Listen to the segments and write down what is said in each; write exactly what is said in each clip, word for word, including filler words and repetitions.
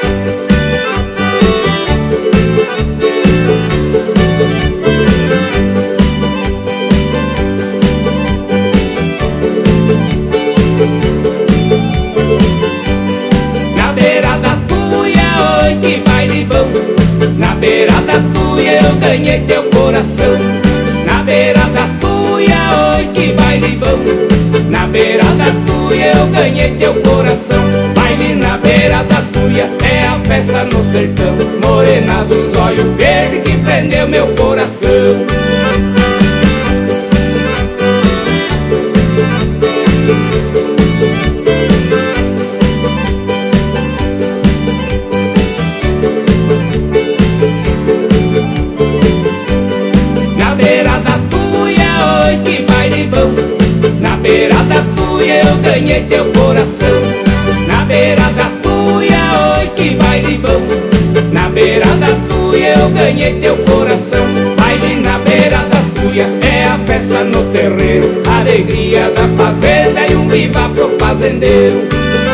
Na beira da tuia, oi, que baile bom. Na beira da tuia eu ganhei teu coração. Na beira da tuia, oi, que baile bom. Na beira da tuia eu ganhei teu coração. Baile na beira da tuia é a festa no sertão. Morena dos olhos verdes que prendeu meu coração. Na beira da tuia, oi, que baile bom. Na beira da tuia eu ganhei teu coração. Na beira da tuia, oi, que baile bom. Na beira da tuia eu ganhei teu coração. Baile na beira da tuia é a festa no terreiro. Alegria da fazenda e um viva pro fazendeiro.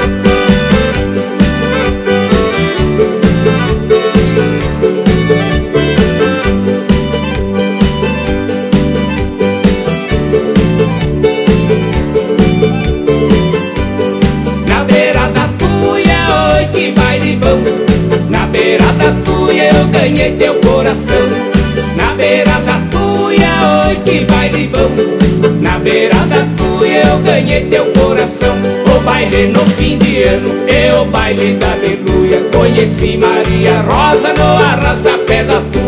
Na beira da tuia, oi, que baile bom. Na beira da tuia eu ganhei teu coração. Na beira da tuia, oi, que baile bom. Na beira da tuia eu ganhei teu coração. O baile no fim de ano é o baile da aleluia. Conheci Maria Rosa no arrasta-pé da tuia.